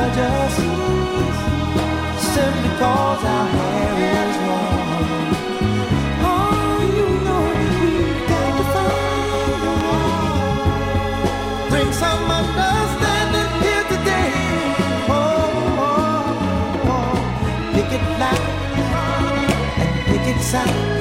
judge us simply cause our hair is long. Oh, you know we've got to find a way. Bring some understanding here today. Pick it loud and pick it sound.